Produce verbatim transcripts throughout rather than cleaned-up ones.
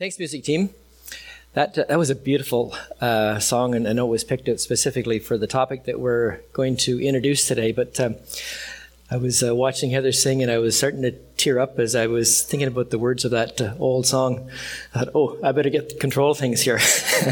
Thanks, music team. That uh, that was a beautiful uh, song, and I know it was picked out specifically for the topic that we're going to introduce today. But um, I was uh, watching Heather sing, and I was starting to tear up as I was thinking about the words of that uh, old song. I thought, oh, I better get control of things here.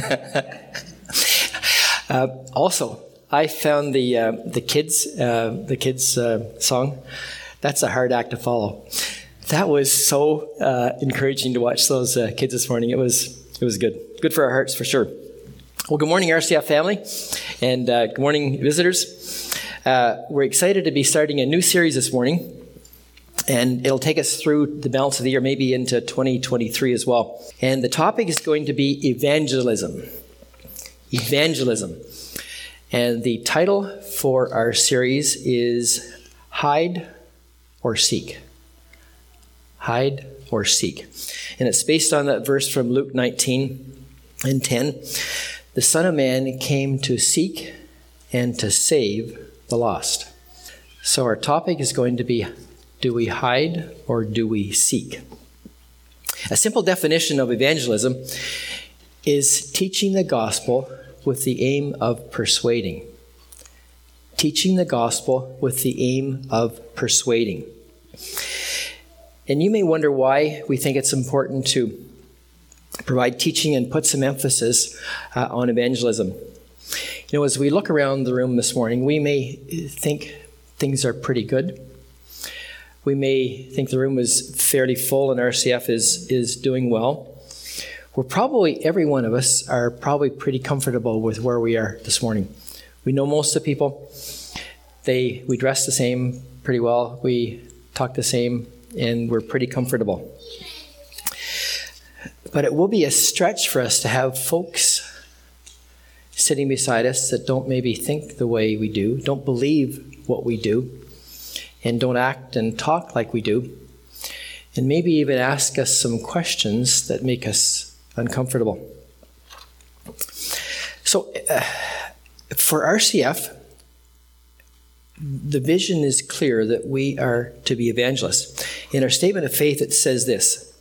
uh, also, I found the uh, the kids uh, the kids uh, song. That's a hard act to follow. That was so uh, encouraging to watch those uh, kids this morning. It was it was good. Good for our hearts, for sure. Well, good morning, R C F family, and uh, good morning, visitors. Uh, we're excited to be starting a new series this morning, and it'll take us through the balance of the year, maybe into twenty twenty-three as well. And the topic is going to be evangelism. Evangelism. And the title for our series is Hide or Seek. Hide or seek. And it's based on that verse from Luke nineteen and ten. The Son of Man came to seek and to save the lost. So our topic is going to be, do we hide or do we seek? A simple definition of evangelism is teaching the gospel with the aim of persuading. Teaching the gospel with the aim of persuading. And you may wonder why we think it's important to provide teaching and put some emphasis uh, on evangelism. You know, as we look around the room this morning, we may think things are pretty good. We may think the room is fairly full and R C F is, is doing well. We're probably, every one of us are probably pretty comfortable with where we are this morning. We know most of the people. They, we dress the same pretty well. We talk the same. And we're pretty comfortable. But it will be a stretch for us to have folks sitting beside us that don't maybe think the way we do, don't believe what we do, and don't act and talk like we do, and maybe even ask us some questions that make us uncomfortable. So uh, for R C F, the vision is clear that we are to be evangelists. In our statement of faith, it says this: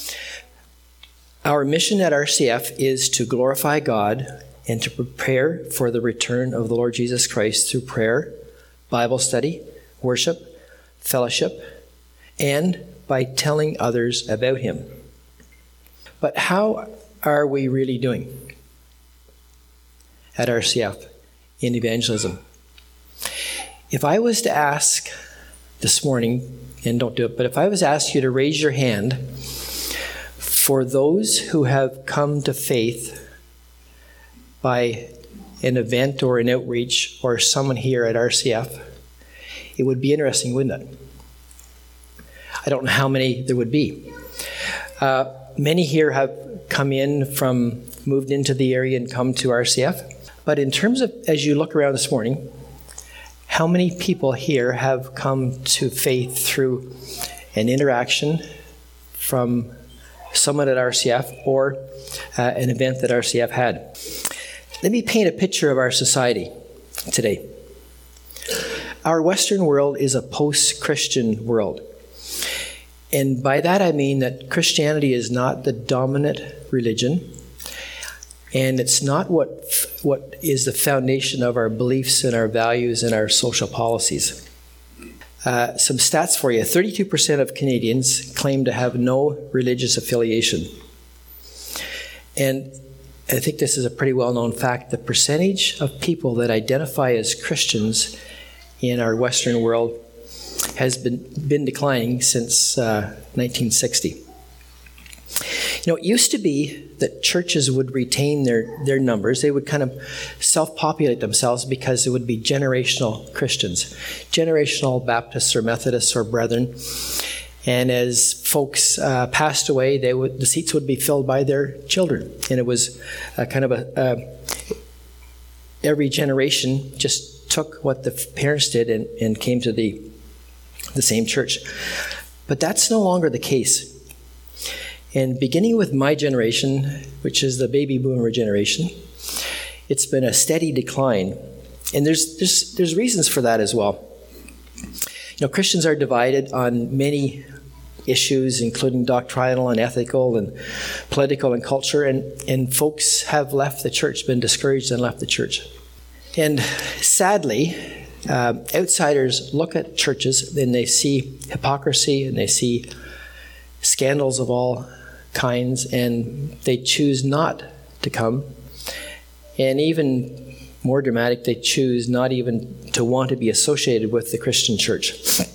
our mission at R C F is to glorify God and to prepare for the return of the Lord Jesus Christ through prayer, Bible study, worship, fellowship, and by telling others about Him. But how are we really doing at R C F in evangelism? If I was to ask this morning, and don't do it, but if I was to ask you to raise your hand for those who have come to faith by an event or an outreach or someone here at R C F, it would be interesting, wouldn't it? I don't know how many there would be. Uh, many here have come in from, moved into the area and come to R C F. But in terms of, as you look around this morning, how many people here have come to faith through an interaction from someone at R C F or uh, an event that R C F had? Let me paint a picture of our society today. Our Western world is a post-Christian world. And by that I mean that Christianity is not the dominant religion, and it's not what what is the foundation of our beliefs and our values and our social policies. Uh, some stats for you. thirty-two percent of Canadians claim to have no religious affiliation. And I think this is a pretty well-known fact. The percentage of people that identify as Christians in our Western world has been, been declining since uh, nineteen sixty. You know, it used to be that churches would retain their, their numbers. They would kind of self-populate themselves because it would be generational Christians, generational Baptists or Methodists or Brethren. And as folks uh, passed away, they would, the seats would be filled by their children. And it was uh, kind of a, uh, every generation just took what the parents did and, and came to the, the same church. But that's no longer the case. And beginning with my generation, which is the baby boomer generation, it's been a steady decline. And there's, there's, there's reasons for that as well. You know, Christians are divided on many issues, including doctrinal and ethical and political and culture, and, and folks have left the church, been discouraged and left the church. And sadly, uh, outsiders look at churches and they see hypocrisy and they see scandals of all kinds, and they choose not to come. And even more dramatic, they choose not even to want to be associated with the Christian church.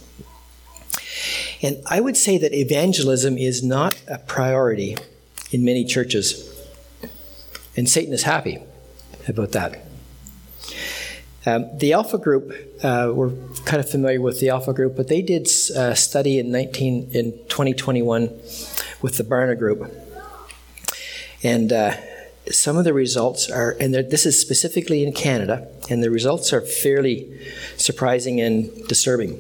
And I would say that evangelism is not a priority in many churches. And Satan is happy about that. Um, the Alpha Group, uh, we're kind of familiar with the Alpha Group, but they did a study in nineteen in twenty twenty-one with the Barna Group. And uh, some of the results are, and this is specifically in Canada, and the results are fairly surprising and disturbing.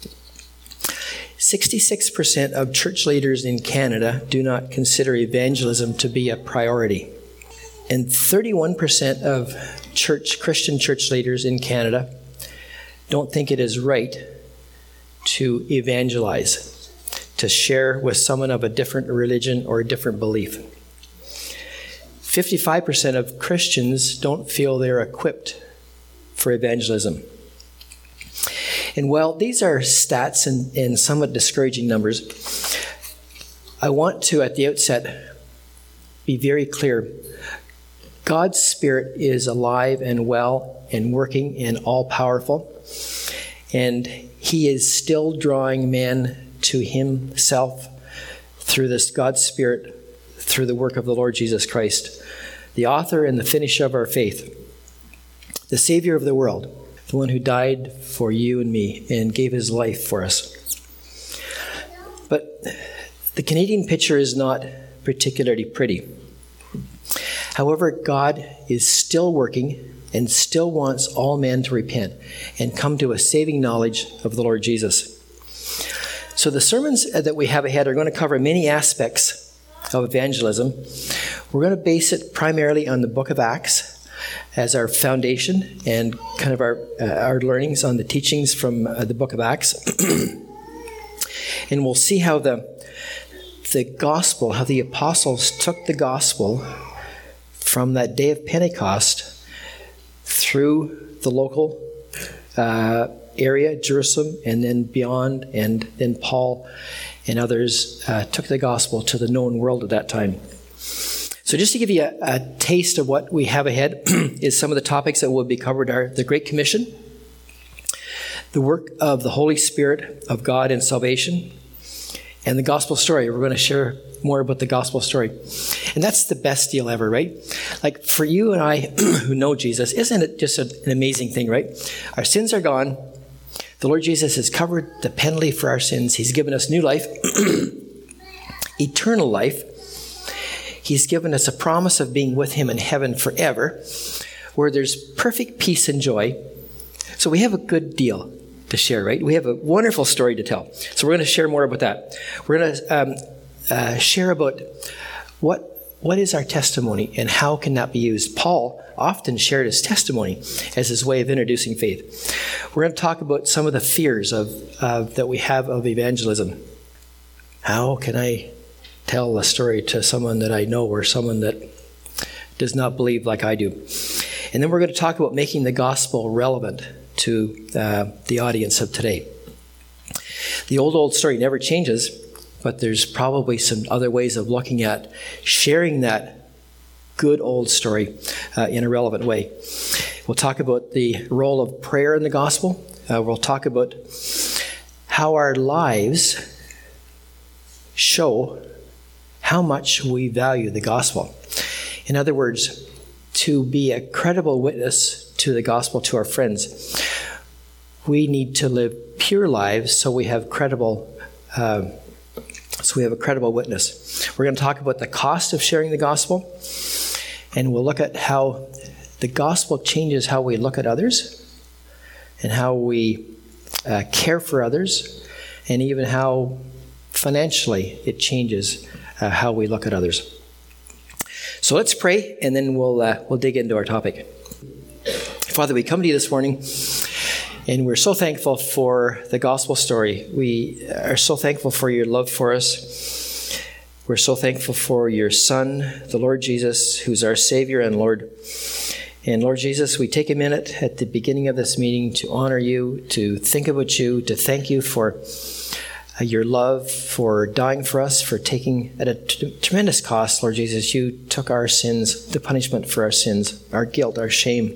sixty-six percent of church leaders in Canada do not consider evangelism to be a priority. And thirty-one percent of church Christian church leaders in Canada don't think it is right to evangelize, to share with someone of a different religion or a different belief. fifty-five percent of Christians don't feel they're equipped for evangelism. And while these are stats and, and somewhat discouraging numbers, I want to, at the outset, be very clear. God's Spirit is alive and well and working and all-powerful, and He is still drawing man to Himself through this God's Spirit, through the work of the Lord Jesus Christ, the author and the finisher of our faith, the Savior of the world, the one who died for you and me and gave His life for us. But the Canadian picture is not particularly pretty. However, God is still working and still wants all men to repent and come to a saving knowledge of the Lord Jesus. So the sermons that we have ahead are going to cover many aspects of evangelism. We're going to base it primarily on the book of Acts as our foundation and kind of our uh, our learnings on the teachings from uh, the book of Acts. And we'll see how the the gospel, how the apostles took the gospel from that day of Pentecost through the local uh, area, Jerusalem, and then beyond, and then Paul and others uh, took the gospel to the known world at that time. So just to give you a, a taste of what we have ahead is some of the topics that will be covered are the Great Commission, the work of the Holy Spirit of God in salvation, and the gospel story. We're going to share more about the gospel story. And that's the best deal ever, right? Like for you and I who know Jesus, isn't it just a, an amazing thing, right? Our sins are gone. The Lord Jesus has covered the penalty for our sins. He's given us new life, eternal life. He's given us a promise of being with Him in heaven forever, where there's perfect peace and joy. So we have a good deal to share, right? We have a wonderful story to tell. So we're going to share more about that. We're going to um, uh, share about what what is our testimony and how can that be used. Paul often shared his testimony as his way of introducing faith. We're going to talk about some of the fears of uh, that we have of evangelism. How can I tell a story to someone that I know or someone that does not believe like I do? And then we're going to talk about making the gospel relevant to uh, the audience of today. The old, old story never changes, but there's probably some other ways of looking at sharing that good old story uh, in a relevant way. We'll talk about the role of prayer in the gospel. Uh, we'll talk about how our lives show how much we value the gospel. In other words, to be a credible witness to the gospel to our friends, we need to live pure lives so we have credible, uh, so we have a credible witness. We're going to talk about the cost of sharing the gospel, and we'll look at how the gospel changes how we look at others, and how we uh, care for others, and even how financially it changes uh, how we look at others. So let's pray, and then we'll uh, we'll dig into our topic. Father, we come to you this morning And we're so thankful for the gospel story. We are so thankful for your love for us. We're so thankful for your Son, the Lord Jesus, who's our Savior and Lord. And Lord Jesus, we take a minute at the beginning of this meeting to honor you, to think about you, to thank you for uh, your love, for dying for us, for taking at a t- tremendous cost, Lord Jesus. You took our sins, the punishment for our sins, our guilt, our shame.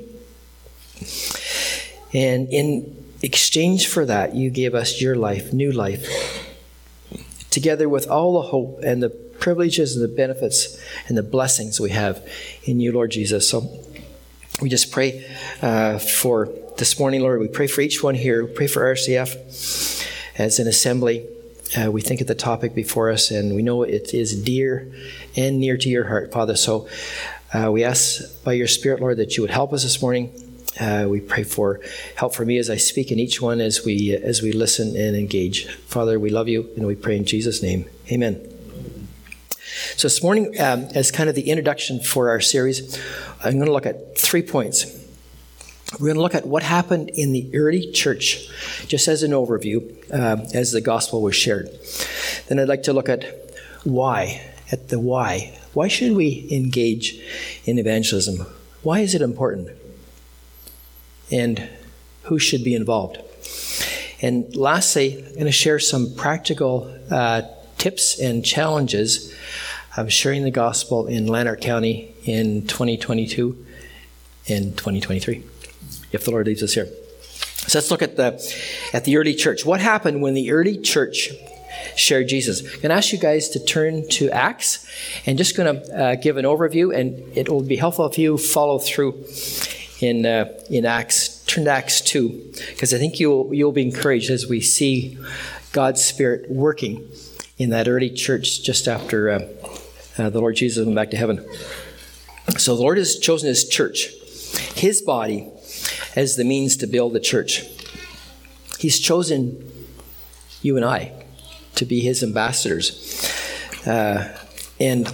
And in exchange for that, you gave us your life, new life, together with all the hope and the privileges and the benefits and the blessings we have in you, Lord Jesus. So we just pray uh, for this morning, Lord. We pray for each one here. We pray for R C F as an assembly. Uh, we think of the topic before us, and we know it is dear and near to your heart, Father. So uh, we ask by your Spirit, Lord, that you would help us this morning. Uh, we pray for help for me as I speak, and each one as we as we listen and engage. Father, we love you, and we pray in Jesus' name. Amen. So this morning, um, as kind of the introduction for our series, I'm going to look at three points. We're going to look at what happened in the early church, just as an overview, uh, as the gospel was shared. Then I'd like to look at why, at the why. Why should we engage in evangelism? Why is it important? And who should be involved? And lastly, I'm going to share some practical uh, tips and challenges of sharing the gospel in Lanark County in twenty twenty-two and twenty twenty-three, if the Lord leads us here. So let's look at the at the early church. What happened when the early church shared Jesus? I'm going to ask you guys to turn to Acts, and just going to uh, give an overview, and it will be helpful if you follow through in uh, in Acts. Turn to Acts two, because I think you'll you'll be encouraged as we see God's Spirit working in that early church just after uh, uh, the Lord Jesus went back to heaven. So the Lord has chosen his church, his body, as the means to build the church. He's chosen you and I to be his ambassadors. Uh, and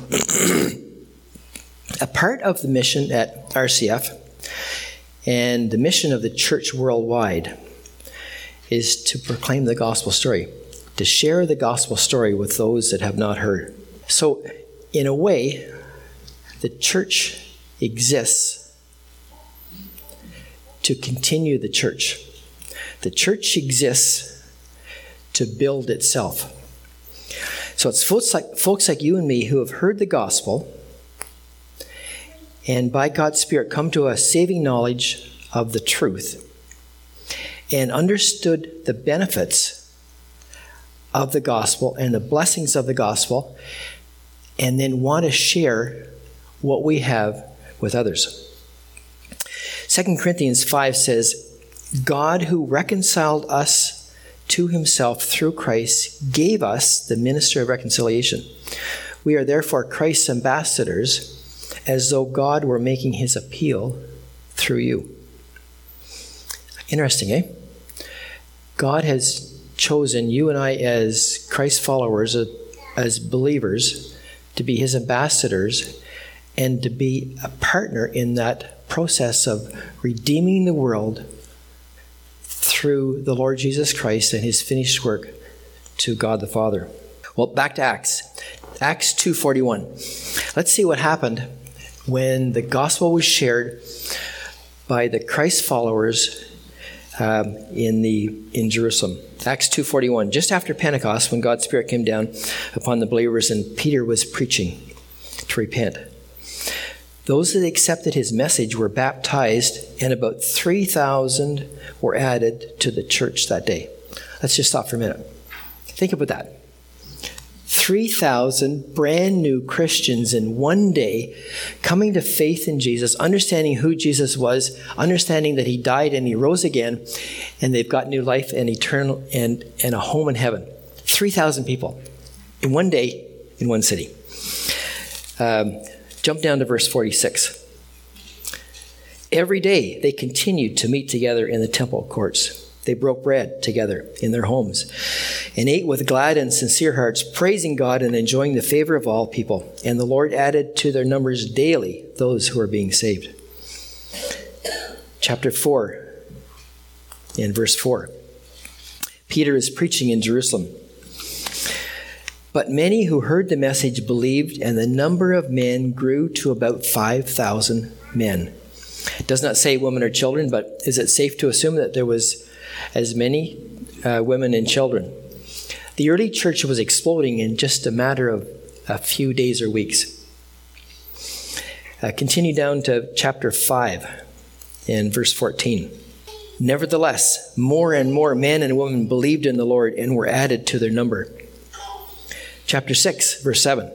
a part of the mission at R C F and the mission of the church worldwide is to proclaim the gospel story, to share the gospel story with those that have not heard. So, in a way, the church exists to continue the church. The church exists to build itself. So it's folks like, folks like you and me who have heard the gospel and by God's Spirit come to a saving knowledge of the truth and understood the benefits of the gospel and the blessings of the gospel, and then want to share what we have with others. Second Corinthians five says, God who reconciled us to himself through Christ gave us the ministry of reconciliation. We are therefore Christ's ambassadors, as though God were making his appeal through you. Interesting, eh? God has chosen you and I as Christ followers, as believers, to be his ambassadors and to be a partner in that process of redeeming the world through the Lord Jesus Christ and his finished work to God the Father. Well, back to Acts. Acts two forty-one. Let's see what happened when the gospel was shared by the Christ followers um, in the in Jerusalem. Acts two forty-one. Just after Pentecost, when God's Spirit came down upon the believers and Peter was preaching to repent, those that accepted his message were baptized, and about three thousand were added to the church that day. Let's just stop for a minute. Think about that. three thousand brand new Christians in one day coming to faith in Jesus, understanding who Jesus was, understanding that he died and he rose again, and they've got new life and eternal and, and a home in heaven. three thousand people in one day in one city. Um, jump down to verse forty-six. Every day they continued to meet together in the temple courts. They broke bread together in their homes and ate with glad and sincere hearts, praising God and enjoying the favor of all people. And the Lord added to their numbers daily those who are being saved. Chapter four in verse four. Peter is preaching in Jerusalem. But many who heard the message believed, and the number of men grew to about five thousand men. It does not say women or children, but is it safe to assume that there was as many uh, women and children? The early church was exploding in just a matter of a few days or weeks. Uh, continue down to chapter five in verse fourteen. Nevertheless, more and more men and women believed in the Lord and were added to their number. Chapter six, verse seven.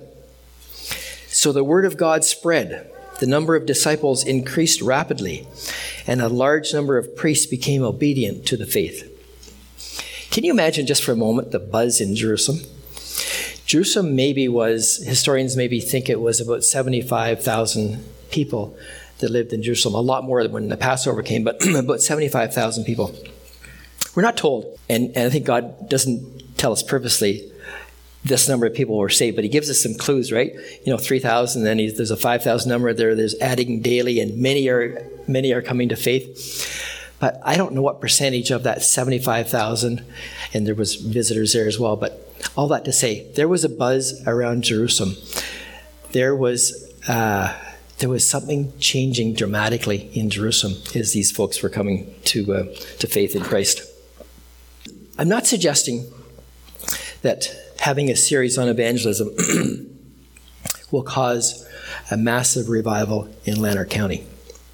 So the word of God spread. The number of disciples increased rapidly, and a large number of priests became obedient to the faith. Can you imagine just for a moment the buzz in Jerusalem? Jerusalem maybe was, historians maybe think it was about seventy-five thousand people that lived in Jerusalem. A lot more than when the Passover came, but about seventy-five thousand people. We're not told, and, and I think God doesn't tell us purposely this number of people were saved, but he gives us some clues, right? You know, three thousand, then he's, there's a five thousand number there, there's adding daily, and many are many are coming to faith. But I don't know what percentage of that seventy-five thousand, and there was visitors there as well, but all that to say, there was a buzz around Jerusalem. There was uh, there was something changing dramatically in Jerusalem as these folks were coming to uh, to faith in Christ. I'm not suggesting that having a series on evangelism will cause a massive revival in Lanark County.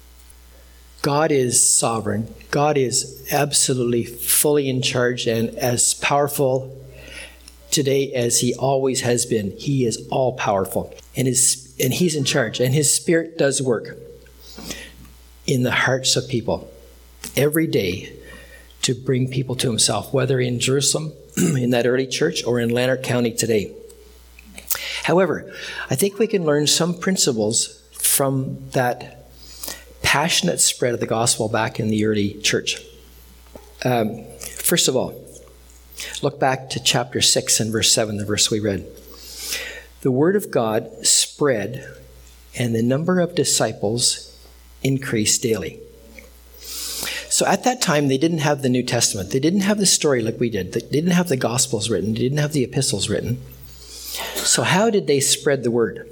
God is sovereign. God is absolutely fully in charge and as powerful today as he always has been. He is all powerful, and his and he's in charge, and his Spirit does work in the hearts of people every day to bring people to himself, whether in Jerusalem, in that early church, or in Lanark County today. However, I think we can learn some principles from that passionate spread of the gospel back in the early church. Um, first of all, look back to chapter six and verse seven, the verse we read. The word of God spread, and the number of disciples increased daily. So at that time, they didn't have the New Testament. They didn't have the story like we did. They didn't have the Gospels written. They didn't have the epistles written. So how did they spread the word?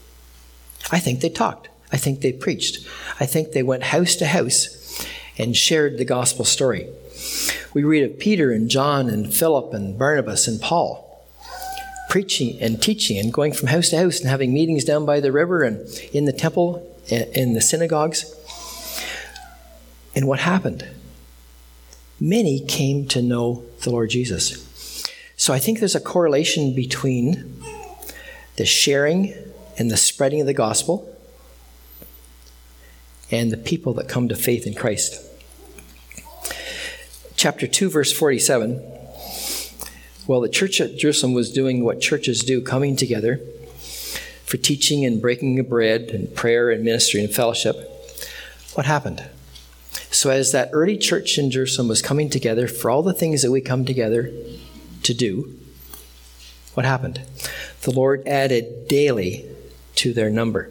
I think they talked. I think they preached. I think they went house to house and shared the gospel story. We read of Peter and John and Philip and Barnabas and Paul preaching and teaching and going from house to house and having meetings down by the river and in the temple, in the synagogues. And what happened? Many came to know the Lord Jesus. So I think there's a correlation between the sharing and the spreading of the gospel and the people that come to faith in Christ. Chapter two, verse forty-seven. Well, the church at Jerusalem was doing what churches do, coming together for teaching and breaking of bread and prayer and ministry and fellowship. What happened? So as that early church in Jerusalem was coming together for all the things that we come together to do, what happened? The Lord added daily to their number.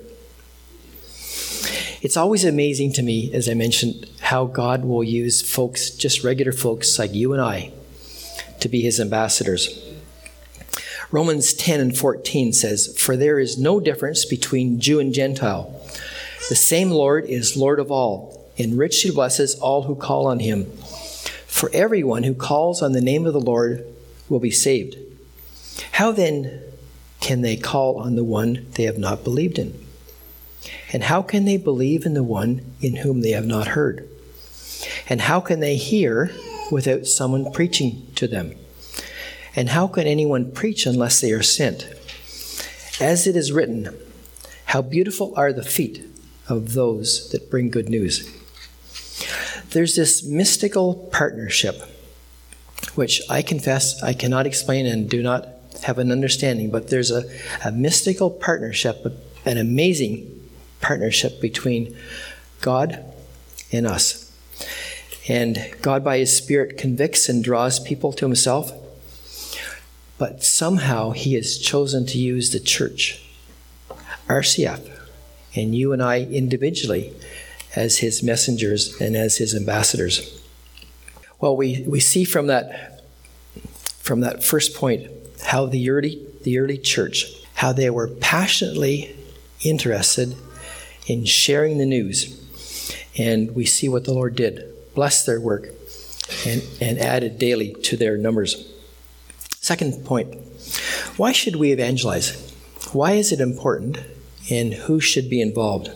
It's always amazing to me, as I mentioned, how God will use folks, just regular folks like you and I, to be his ambassadors. Romans ten and fourteen says, "For there is no difference between Jew and Gentile. The same Lord is Lord of all, and richly blesses all who call on him. For everyone who calls on the name of the Lord will be saved. How then can they call on the one they have not believed in? And how can they believe in the one in whom they have not heard? And how can they hear without someone preaching to them? And how can anyone preach unless they are sent? As it is written, how beautiful are the feet of those that bring good news." There's this mystical partnership, which I confess I cannot explain and do not have an understanding, but there's a, a mystical partnership, an amazing partnership between God and us. And God, by his Spirit, convicts and draws people to himself. But somehow he has chosen to use the church, R C F, and you and I individually as his messengers and as his ambassadors. Well, we, we see from that from that first point how the early the early church, how they were passionately interested in sharing the news. And we see what the Lord did. Blessed their work and, and added daily to their numbers. Second point, why should we evangelize? Why is it important, and who should be involved?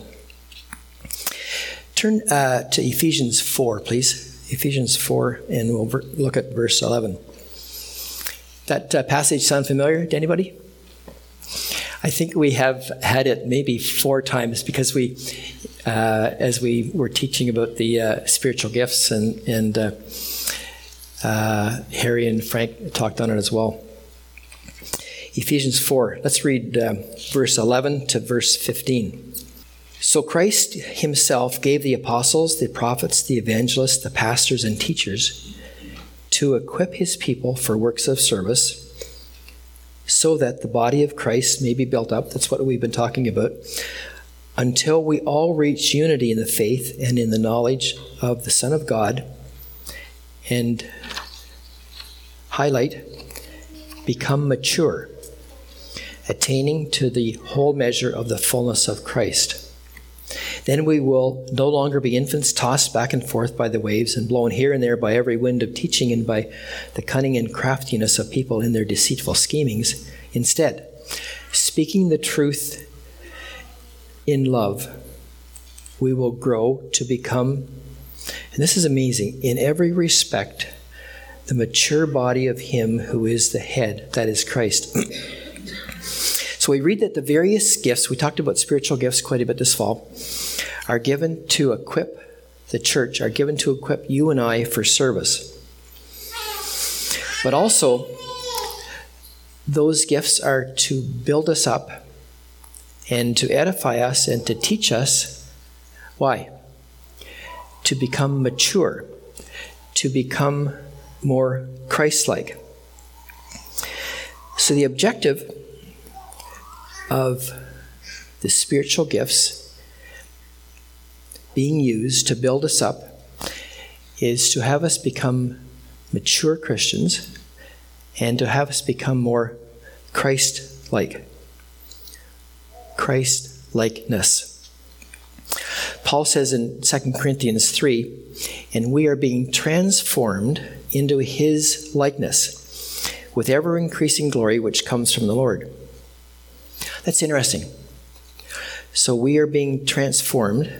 Turn uh, to Ephesians four, please. Ephesians four, and we'll ver- look at verse eleven. That uh, passage sound familiar to anybody? I think we have had it maybe four times because we, uh, as we were teaching about the uh, spiritual gifts, and, and uh, uh, Harry and Frank talked on it as well. Ephesians four, let's read uh, verse eleven to verse fifteen. So Christ himself gave the apostles, the prophets, the evangelists, the pastors, and teachers to equip his people for works of service, so that the body of Christ may be built up. That's what we've been talking about. Until we all reach unity in the faith and in the knowledge of the Son of God. And highlight, become mature, attaining to the whole measure of the fullness of Christ. Then we will no longer be infants tossed back and forth by the waves and blown here and there by every wind of teaching and by the cunning and craftiness of people in their deceitful schemings. Instead, speaking the truth in love, we will grow to become, and this is amazing, in every respect, the mature body of him who is the head, that is Christ. So we read that the various gifts, we talked about spiritual gifts quite a bit this fall, are given to equip the church, are given to equip you and I for service. But also, those gifts are to build us up and to edify us and to teach us. Why? To become mature, to become more Christ-like. So the objective of the spiritual gifts being used to build us up is to have us become mature Christians and to have us become more Christ-like. Christ-likeness. Paul says in Second Corinthians three, and we are being transformed into his likeness with ever-increasing glory which comes from the Lord. That's interesting. So we are being transformed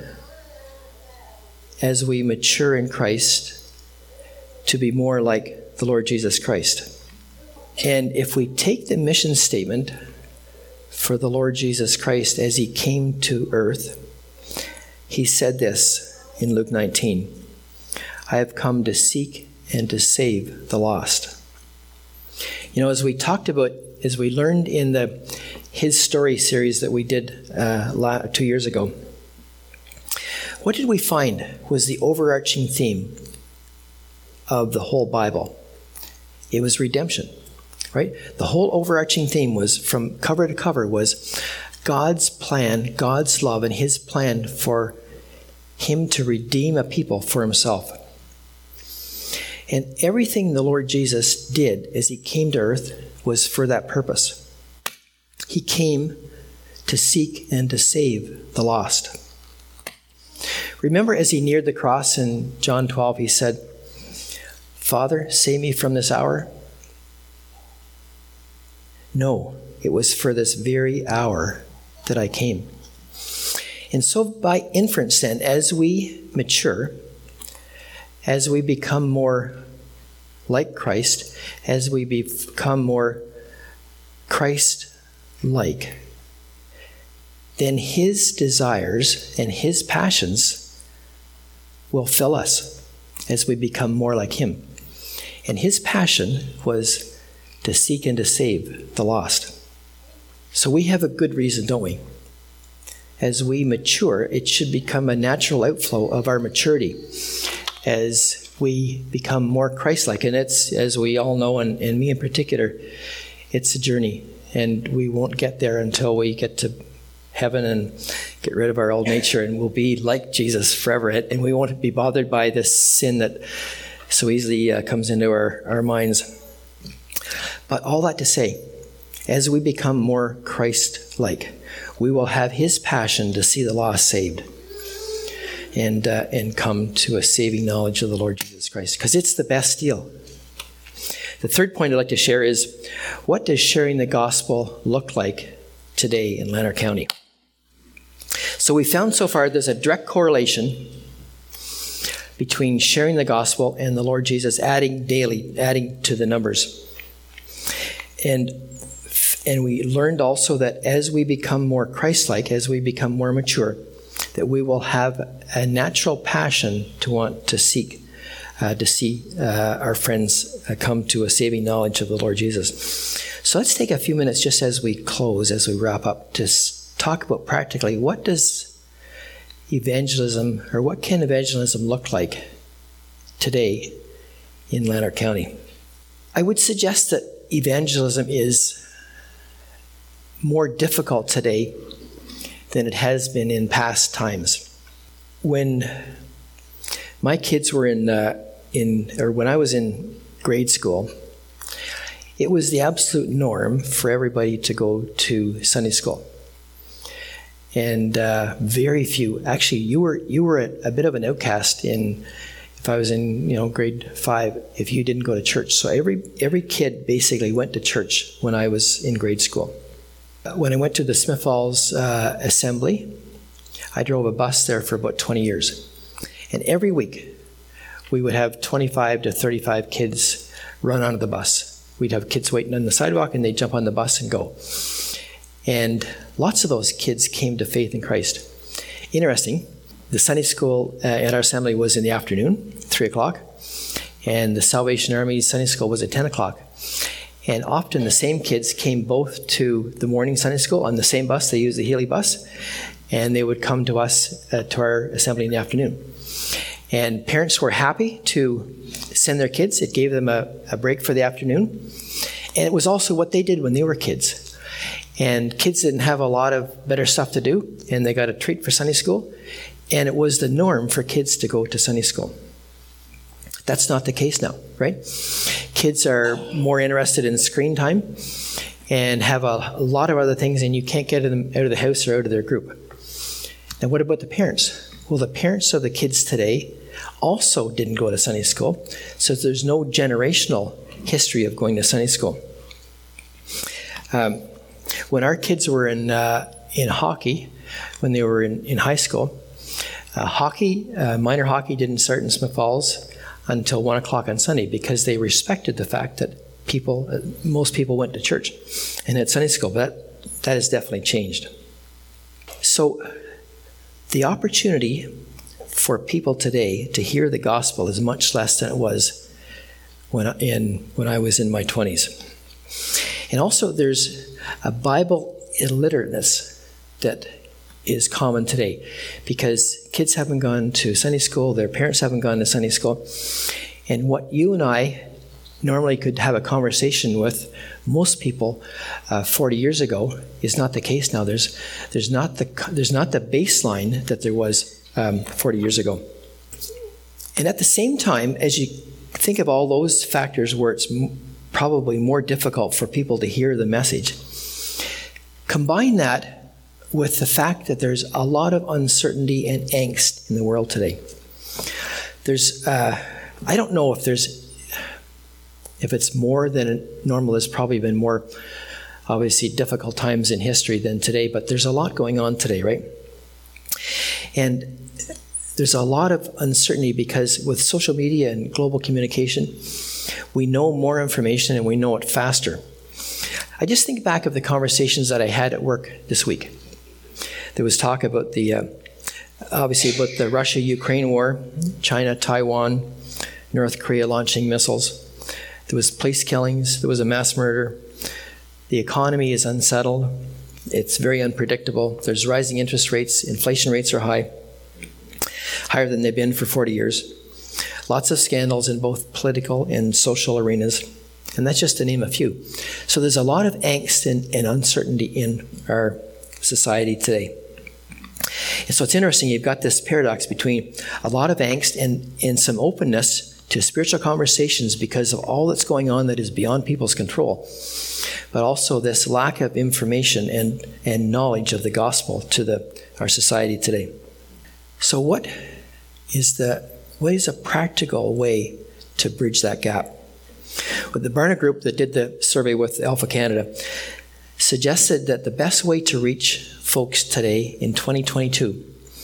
as we mature in Christ to be more like the Lord Jesus Christ. And if we take the mission statement for the Lord Jesus Christ as he came to earth, he said this in Luke nineteen, I have come to seek and to save the lost. You know, as we talked about, as we learned in the His Story series that we did uh, two years ago, what did we find was the overarching theme of the whole Bible? It was redemption, right? The whole overarching theme was, from cover to cover, was God's plan, God's love, and his plan for him to redeem a people for himself. And everything the Lord Jesus did as he came to earth was for that purpose. He came to seek and to save the lost. Remember, as he neared the cross in John twelve, he said, Father, save me from this hour? No, it was for this very hour that I came. And so by inference then, as we mature, as we become more like Christ, as we become more Christ-like, then his desires and his passions will fill us as we become more like him. And his passion was to seek and to save the lost. So we have a good reason, don't we? As we mature, it should become a natural outflow of our maturity as we become more Christ-like. And it's, as we all know, and, and me in particular, it's a journey. And we won't get there until we get to heaven and get rid of our old nature, and we'll be like Jesus forever. And we won't be bothered by this sin that so easily uh, comes into our, our minds. But all that to say, as we become more Christ-like, we will have his passion to see the lost saved and uh, and come to a saving knowledge of the Lord Jesus Christ, because it's the best deal. The third point I'd like to share is, what does sharing the gospel look like today in Lanark County? So we found so far there's a direct correlation between sharing the gospel and the Lord Jesus adding daily, adding to the numbers. And and we learned also that as we become more Christ-like, as we become more mature, that we will have a natural passion to want to seek, uh, to see uh, our friends uh, come to a saving knowledge of the Lord Jesus. So let's take a few minutes just as we close, as we wrap up, to s- talk about practically what does evangelism, or what can evangelism look like today in Lanark County? I would suggest that evangelism is more difficult today than it has been in past times. When my kids were in, uh, in, or when I was in grade school, it was the absolute norm for everybody to go to Sunday school. And uh, very few, actually, you were you were a, a bit of an outcast in, if I was in, you know, grade five, if you didn't go to church. So every every kid basically went to church when I was in grade school. When I went to the Smith Falls uh, Assembly, I drove a bus there for about twenty years. And every week, we would have twenty-five to thirty-five kids run onto the bus. We'd have kids waiting on the sidewalk, and they'd jump on the bus and go. And lots of those kids came to faith in Christ. Interesting, the Sunday school uh, at our assembly was in the afternoon, three o'clock, and the Salvation Army Sunday school was at ten o'clock. And often the same kids came both to the morning Sunday school on the same bus. They used the Healy bus, and they would come to us, uh, to our assembly in the afternoon. And parents were happy to send their kids. It gave them a, a break for the afternoon. And it was also what they did when they were kids. And kids didn't have a lot of better stuff to do, and they got a treat for Sunday school. And it was the norm for kids to go to Sunday school. That's not the case now, right? Kids are more interested in screen time and have a, a lot of other things, and you can't get them out of the house or out of their group. Now, what about the parents? Well, the parents of the kids today also didn't go to Sunday school, so there's no generational history of going to Sunday school. Um, when our kids were in uh, in hockey, when they were in, in high school, uh, hockey, uh, minor hockey didn't start in Smith Falls until one o'clock on Sunday, because they respected the fact that people, uh, most people went to church and had Sunday school. But that, that has definitely changed. So the opportunity for people today to hear the gospel is much less than it was when I, in when I was in my twenties. And also there's a Bible illiterateness that is common today, because kids haven't gone to Sunday school, their parents haven't gone to Sunday school, and what you and I normally could have a conversation with most people uh, forty years ago is not the case now. There's there's not the there's not the baseline that there was um, forty years ago. And at the same time, as you think of all those factors where it's m- probably more difficult for people to hear the message, combine that with the fact that there's a lot of uncertainty and angst in the world today. There's, uh, I don't know if there's, if it's more than normal. There's probably been more, obviously, difficult times in history than today, but there's a lot going on today, right? And there's a lot of uncertainty because with social media and global communication, we know more information and we know it faster. I just think back of the conversations that I had at work this week. There was talk about the, uh, obviously about the Russia-Ukraine war, China, Taiwan, North Korea launching missiles. There was police killings. There was a mass murder. The economy is unsettled. It's very unpredictable. There's rising interest rates. Inflation rates are high, higher than they've been for forty years. Lots of scandals in both political and social arenas. And that's just to name a few. So there's a lot of angst and, and uncertainty in our society today. And so it's interesting, you've got this paradox between a lot of angst and, and some openness to spiritual conversations because of all that's going on that is beyond people's control, but also this lack of information and, and knowledge of the gospel to the, our society today. So what is the what is a practical way to bridge that gap? Well, the Barna Group that did the survey with Alpha Canada suggested that the best way to reach folks today in twenty twenty-two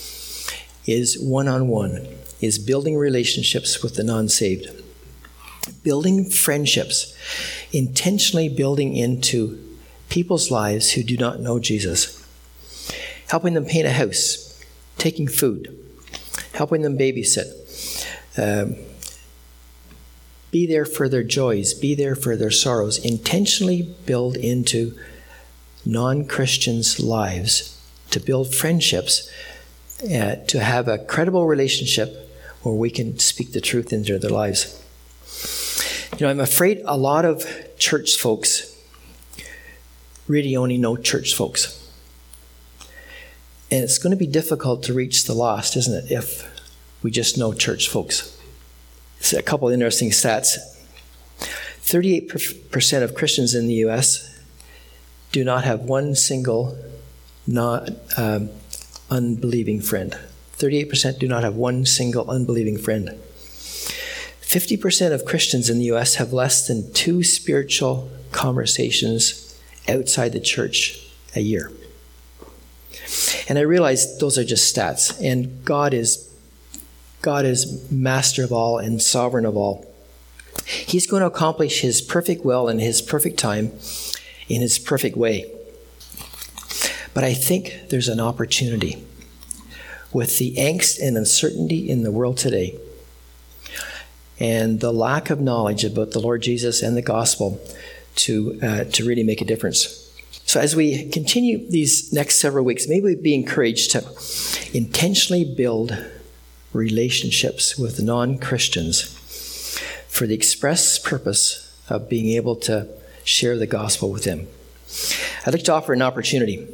is one-on-one, is building relationships with the non-saved. Building friendships, intentionally building into people's lives who do not know Jesus. Helping them paint a house, taking food, helping them babysit. Um, be there for their joys, be there for their sorrows. Intentionally build into non-Christians' lives, to build friendships, uh, to have a credible relationship where we can speak the truth into their lives. You know, I'm afraid a lot of church folks really only know church folks. And it's going to be difficult to reach the lost, isn't it, if we just know church folks. So a couple of interesting stats. thirty-eight percent of Christians in the U S do not have one single not um, unbelieving friend. thirty-eight percent do not have one single unbelieving friend. fifty percent of Christians in the U S have less than two spiritual conversations outside the church a year. And I realize those are just stats, and God is God is master of all and sovereign of all. He's going to accomplish his perfect will in his perfect time, in his perfect way. But I think there's an opportunity with the angst and uncertainty in the world today and the lack of knowledge about the Lord Jesus and the gospel to uh, to really make a difference. So as we continue these next several weeks, maybe we'd be encouraged to intentionally build relationships with non-Christians for the express purpose of being able to share the gospel with them. I'd like to offer an opportunity.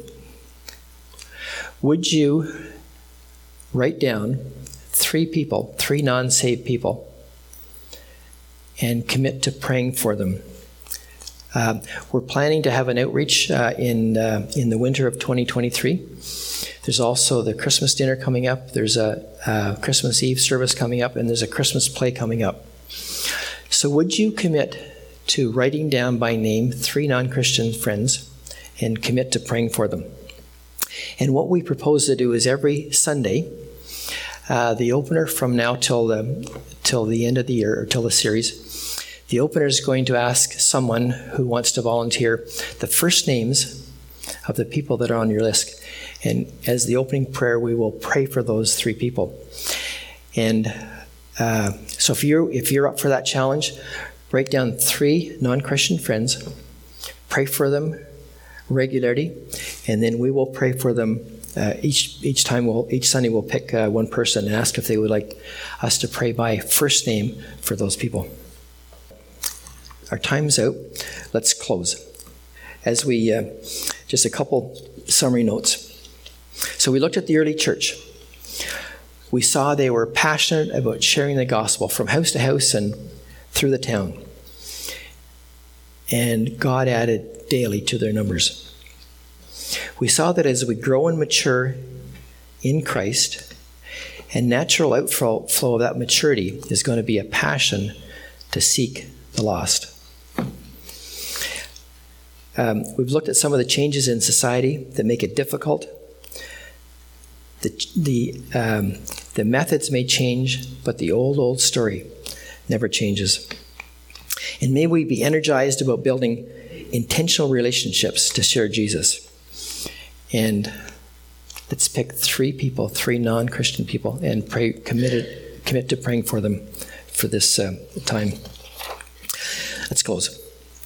Would you write down three people, three non-saved people, and commit to praying for them? Uh, we're planning to have an outreach uh, in uh, in the winter of twenty twenty-three. There's also the Christmas dinner coming up. There's a, a Christmas Eve service coming up, and there's a Christmas play coming up. So would you commit to writing down by name three non-Christian friends and commit to praying for them? And what we propose to do is every Sunday, uh, the opener from now till the till the end of the year, or till the series, the opener is going to ask someone who wants to volunteer the first names of the people that are on your list. And as the opening prayer, we will pray for those three people. And uh, so if you're, if you're up for that challenge, write down three non-Christian friends, pray for them regularly, and then we will pray for them uh, each each time. We'll, each Sunday we'll pick uh, one person and ask if they would like us to pray by first name for those people. Our time's out. Let's close. As we, uh, just a couple summary notes. So we looked at the early church. We saw they were passionate about sharing the gospel from house to house and through the town. And God added daily to their numbers. We saw that as we grow and mature in Christ, and natural outflow of that maturity is going to be a passion to seek the lost. Um, we've looked at some of the changes in society that make it difficult. The the um, the methods may change, but the old, old story never changes. And may we be energized about building intentional relationships to share Jesus. And let's pick three people, three non-Christian people, and pray, committed, commit to praying for them for this uh, time. Let's close.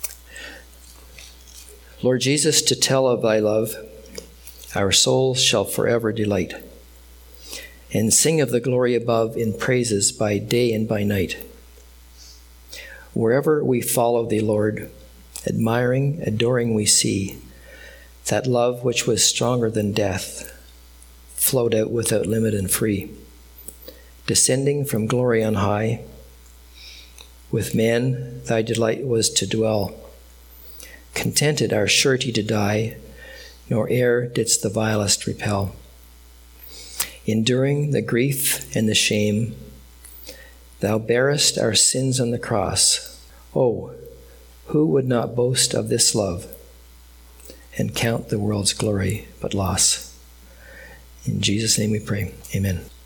Lord Jesus, to tell of thy love, our souls shall forever delight, and sing of the glory above in praises by day and by night. Wherever we follow thee, Lord, admiring, adoring we see, that love which was stronger than death flowed out without limit and free, descending from glory on high, With men thy delight was to dwell. Contented our surety to die, nor e'er didst the vilest repel. Enduring the grief and the shame, thou bearest our sins on the cross. Oh, who would not boast of this love and count the world's glory but loss? In Jesus' name we pray. Amen.